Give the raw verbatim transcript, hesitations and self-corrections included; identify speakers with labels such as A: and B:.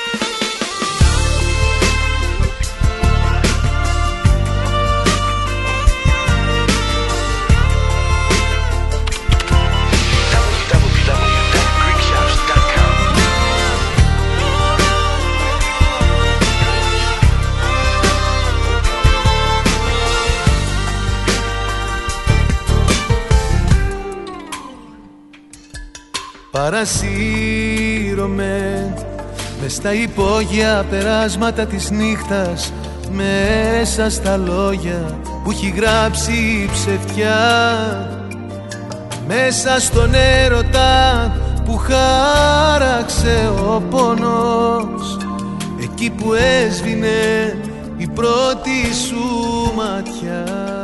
A: Παρασύρωμαι μες στα υπόγεια περάσματα της νύχτας, μέσα στα λόγια που έχει γράψει η ψευτιά, μέσα στον έρωτα που χάραξε ο πόνος, εκεί που έσβηνε η πρώτη σου ματιά.